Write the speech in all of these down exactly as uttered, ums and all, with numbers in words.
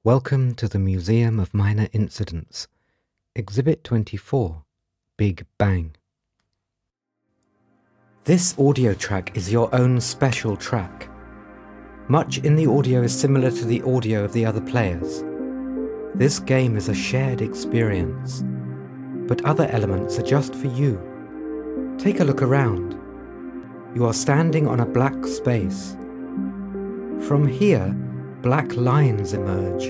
Welcome to the Museum of Minor Incidents, Exhibit twenty-four, Big Bang. This audio track is your own special track. Much in the audio is similar to the audio of the other players. This game is a shared experience, but other elements are just for you. Take a look around. You are standing on a black space. From here, black lines emerge.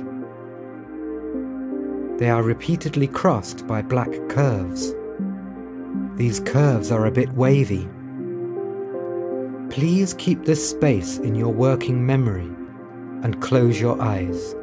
They are repeatedly crossed by black curves. These curves are a bit wavy. Please keep this space in your working memory and close your eyes.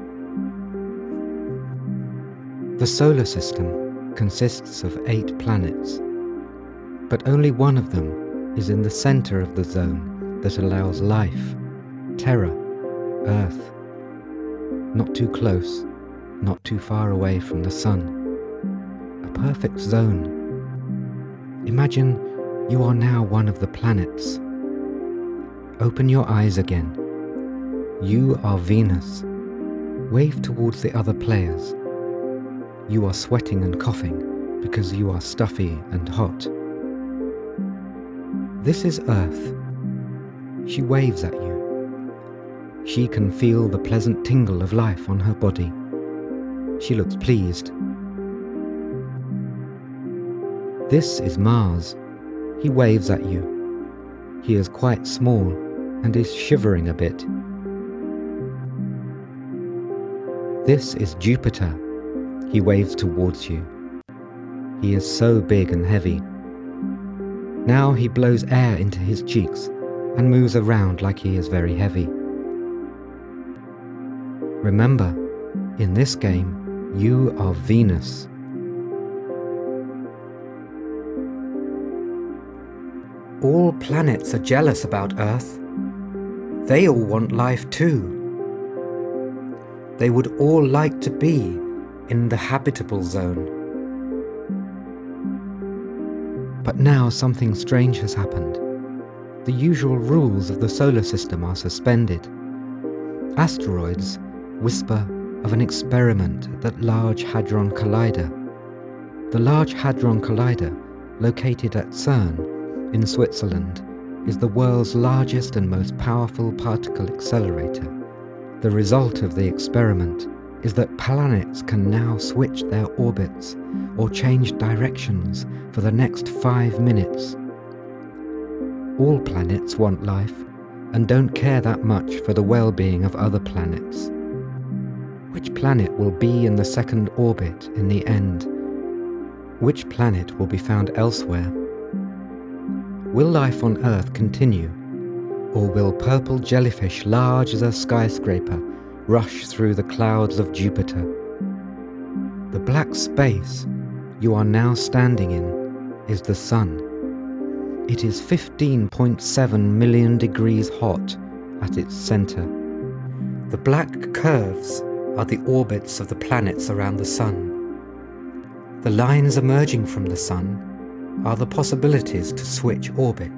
The solar system consists of eight planets, but only one of them is in the center of the zone that allows life, Terra, Earth. Not too close, not too far away from the sun. A perfect zone. Imagine you are now one of the planets. Open your eyes again. You are Venus. Wave towards the other players. You are sweating and coughing because you are stuffy and hot. This is Earth. She waves at you. She can feel the pleasant tingle of life on her body. She looks pleased. This is Mars. He waves at you. He is quite small and is shivering a bit. This is Jupiter. He waves towards you. He is so big and heavy. Now he blows air into his cheeks and moves around like he is very heavy. Remember, in this game, you are Venus. All planets are jealous about Earth. They all want life too. They would all like to be in the habitable zone. But now something strange has happened. The usual rules of the solar system are suspended. Asteroids whisper of an experiment at the Large Hadron Collider. The Large Hadron Collider, located at CERN in Switzerland, is the world's largest and most powerful particle accelerator. The result of the experiment is that planets can now switch their orbits or change directions for the next five minutes. All planets want life and don't care that much for the well-being of other planets. Which planet will be in the second orbit in the end? Which planet will be found elsewhere? Will life on Earth continue, or will purple jellyfish large as a skyscraper rush through the clouds of Jupiter? The black space you are now standing in is the Sun. It is fifteen point seven million degrees hot at its center. The black curves are the orbits of the planets around the Sun. The lines emerging from the Sun are the possibilities to switch orbit.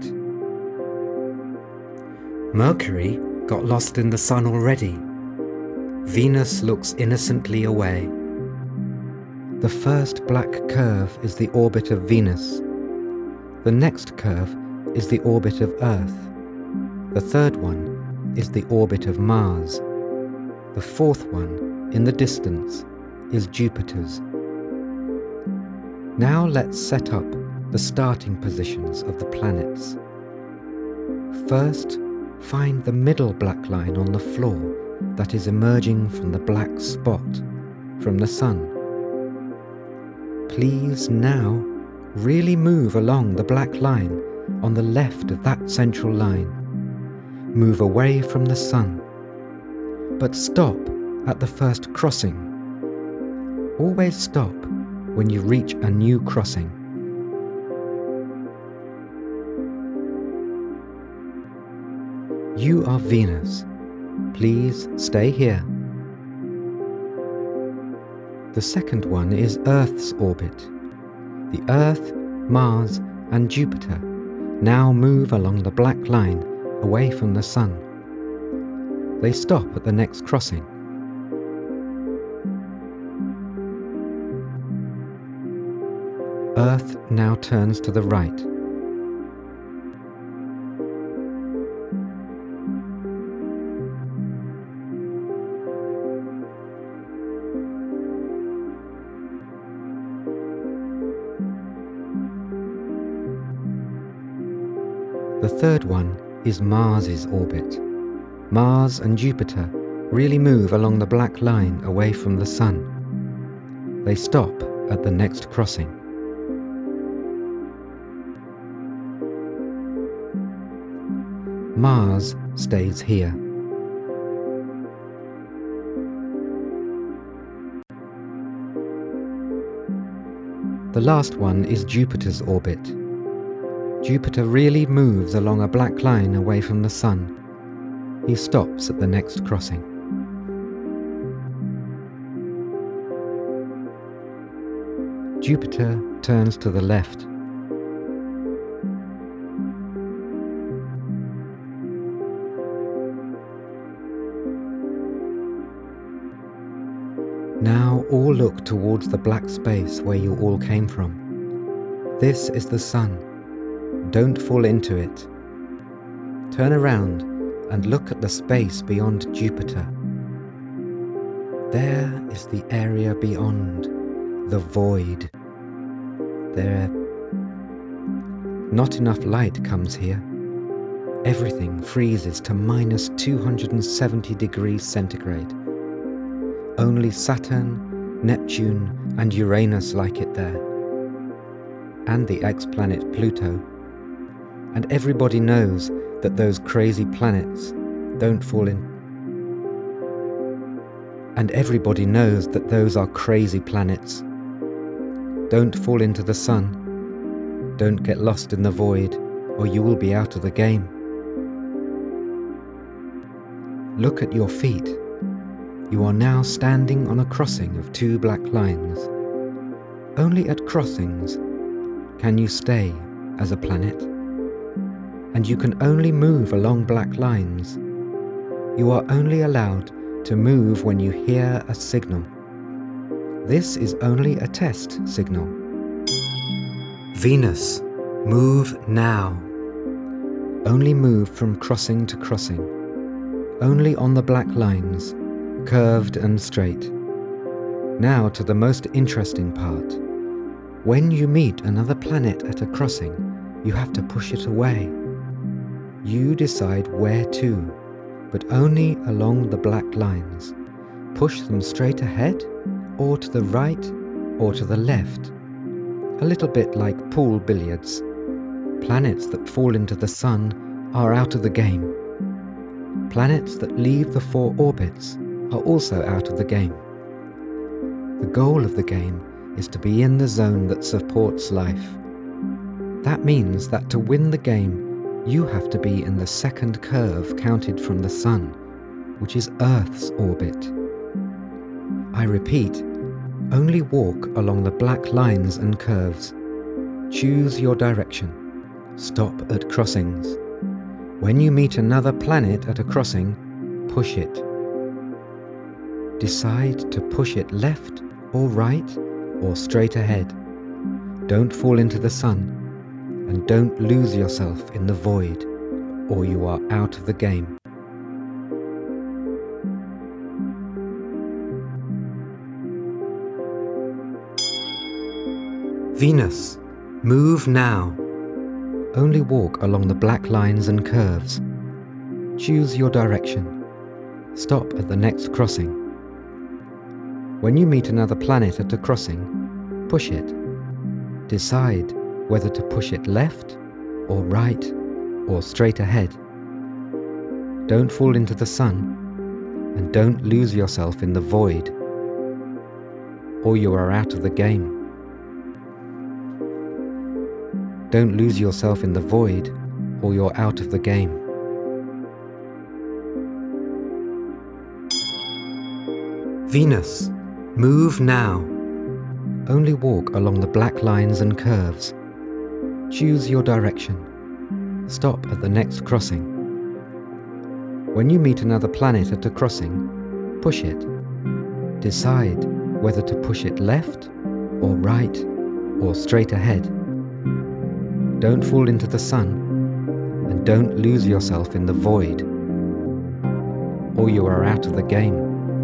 Mercury got lost in the Sun already. Venus looks innocently away. The first black curve is the orbit of Venus. The next curve is the orbit of Earth. The third one is the orbit of Mars. The fourth one, in the distance, is Jupiter's. Now let's set up the starting positions of the planets. First, find the middle black line on the floor that is emerging from the black spot, from the Sun. Please now really move along the black line on the left of that central line. Move away from the Sun. But stop at the first crossing. Always stop when you reach a new crossing. You are Venus. Please stay here. The second one is Earth's orbit. The Earth, Mars, and Jupiter now move along the black line away from the Sun. They stop at the next crossing. Earth now turns to the right. The third one is Mars's orbit. Mars and Jupiter really move along the black line away from the Sun. They stop at the next crossing. Mars stays here. The last one is Jupiter's orbit. Jupiter really moves along a black line away from the Sun. He stops at the next crossing. Jupiter turns to the left. Now all look towards the black space where you all came from. This is the Sun. Don't fall into it. Turn around and look at the space beyond Jupiter. There is the area beyond, the void. There, not enough light comes here. Everything freezes to minus two hundred seventy degrees centigrade. Only Saturn, Neptune and Uranus like it there. And the ex-planet Pluto. And everybody knows that those crazy planets don't fall in. And everybody knows that those are crazy planets. Don't fall into the Sun. Don't get lost in the void, or you will be out of the game. Look at your feet. You are now standing on a crossing of two black lines. Only at crossings can you stay as a planet. And you can only move along black lines. You are only allowed to move when you hear a signal. This is only a test signal. Venus, move now. Only move from crossing to crossing. Only on the black lines, curved and straight. Now to the most interesting part. When you meet another planet at a crossing, you have to push it away. You decide where to, but only along the black lines. Push them straight ahead, or to the right, or to the left. A little bit like pool billiards. Planets that fall into the Sun are out of the game. Planets that leave the four orbits are also out of the game. The goal of the game is to be in the zone that supports life. That means that to win the game, you have to be in the second curve counted from the Sun, which is Earth's orbit. I repeat, only walk along the black lines and curves. Choose your direction. Stop at crossings. When you meet another planet at a crossing, push it. Decide to push it left or right or straight ahead. Don't fall into the Sun. And don't lose yourself in the void, or you are out of the game. Venus, move now. Only walk along the black lines and curves. Choose your direction. Stop at the next crossing. When you meet another planet at a crossing, push it. Decide whether to push it left or right or straight ahead. Don't fall into the Sun, and don't lose yourself in the void, or you are out of the game. Don't lose yourself in the void, or you're out of the game. Venus, move now. Only walk along the black lines and curves. Choose your direction. Stop at the next crossing. When you meet another planet at a crossing, push it. Decide whether to push it left or right or straight ahead. Don't fall into the sun, and don't lose yourself in the void, or you are out of the game.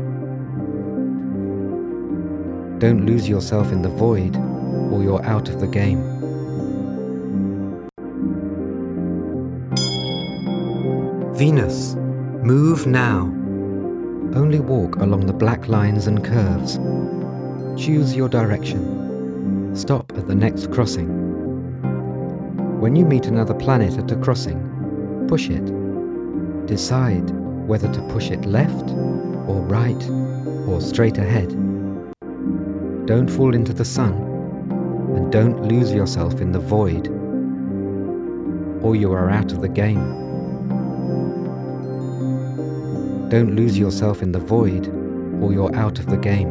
Don't lose yourself in the void, or you're out of the game. Venus, move now. Only walk along the black lines and curves. Choose your direction. Stop at the next crossing. When you meet another planet at a crossing, push it. Decide whether to push it left or right or straight ahead. Don't fall into the sun, and don't lose yourself in the void, or you are out of the game. Don't lose yourself in the void, or you're out of the game.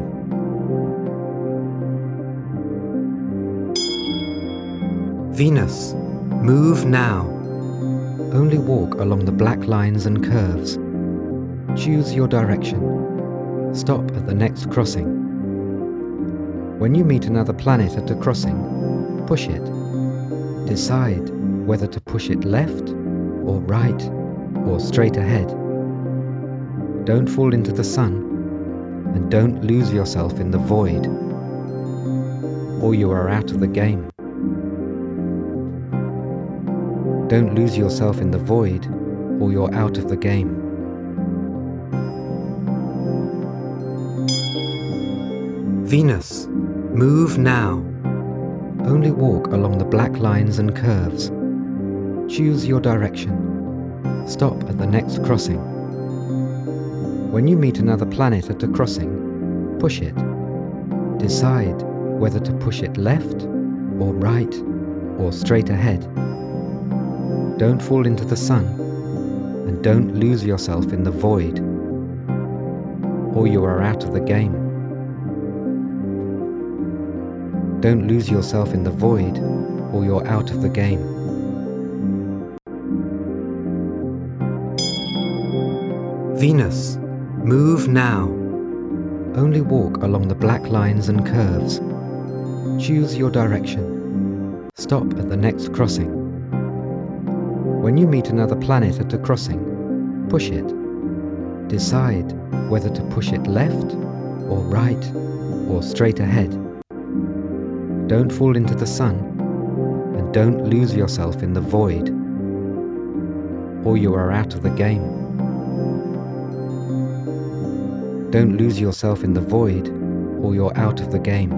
Venus, move now. Only walk along the black lines and curves. Choose your direction. Stop at the next crossing. When you meet another planet at a crossing, push it. Decide whether to push it left or right or straight ahead. Don't fall into the sun, and don't lose yourself in the void, or you are out of the game. Don't lose yourself in the void, or you're out of the game. Venus, move now. Only walk along the black lines and curves. Choose your direction. Stop at the next crossing. When you meet another planet at a crossing, push it. Decide whether to push it left or right or straight ahead. Don't fall into the sun, and don't lose yourself in the void, or you are out of the game. Don't lose yourself in the void, or you're out of the game. Venus, move now. Only walk along the black lines and curves. Choose your direction. Stop at the next crossing. When you meet another planet at a crossing, push it. Decide whether to push it left or right or straight ahead. Don't fall into the sun, and don't lose yourself in the void, or you are out of the game. Don't lose yourself in the void, or you're out of the game.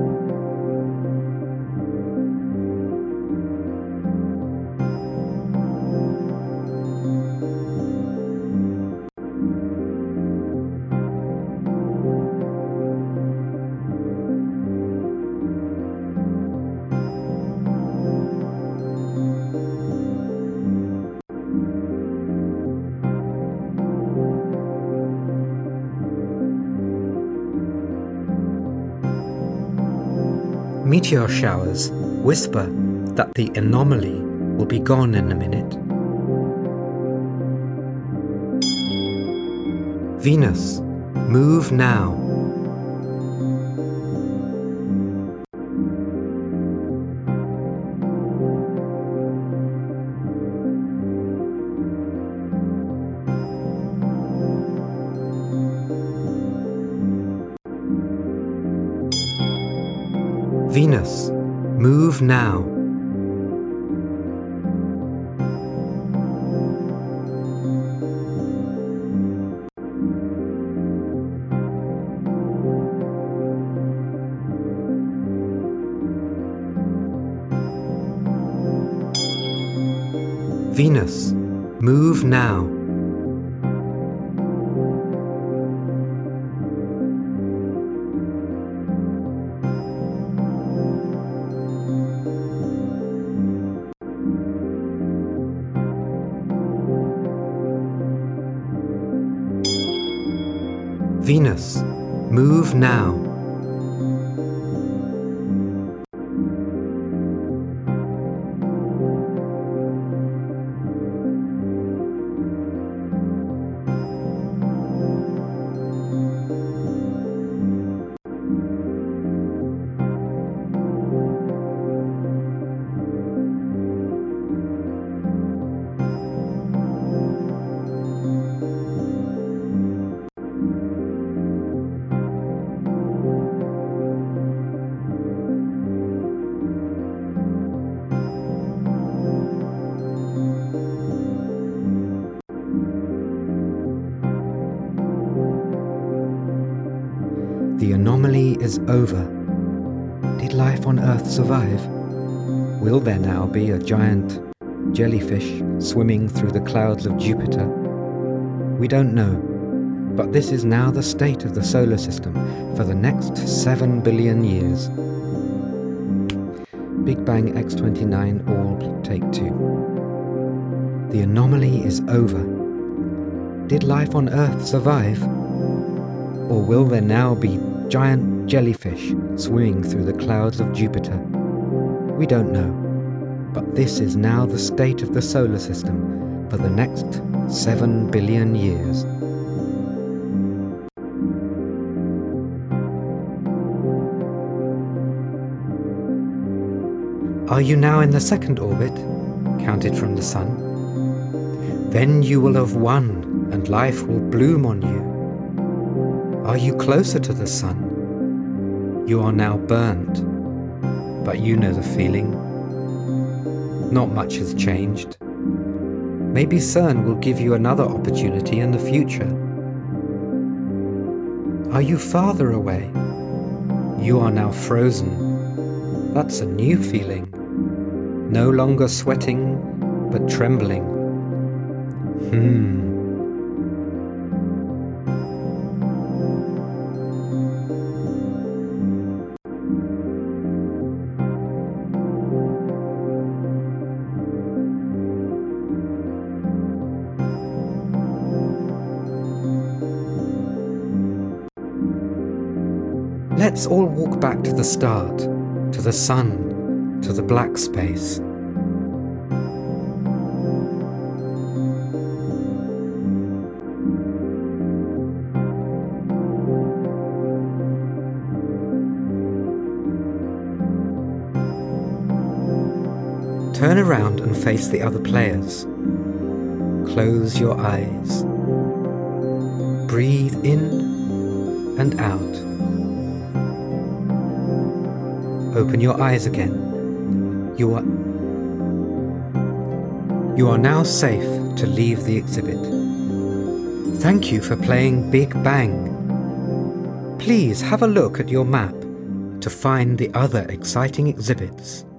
Meteor showers whisper that the anomaly will be gone in a minute. Venus, move now. Venus, move now. Venus, move now. Venus, move now. The anomaly is over. Did life on Earth survive? Will there now be a giant jellyfish swimming through the clouds of Jupiter? We don't know, but this is now the state of the solar system for the next seven billion years. Big Bang X twenty-nine Orb, take two. The anomaly is over. Did life on Earth survive? Or will there now be giant jellyfish swimming through the clouds of Jupiter? We don't know, but this is now the state of the solar system for the next seven billion years. Are you now in the second orbit, counted from the Sun? Then you will have won, and life will bloom on you. Are you closer to the Sun? You are now burnt, but you know the feeling. Not much has changed. Maybe CERN will give you another opportunity in the future. Are you farther away? You are now frozen. That's a new feeling. No longer sweating, but trembling. Hmm. Let's all walk back to the start, to the Sun, to the black space. Turn around and face the other players. Close your eyes. Breathe in and out. Open your eyes again. You are You are now safe to leave the exhibit. Thank you for playing Big Bang. Please have a look at your map to find the other exciting exhibits.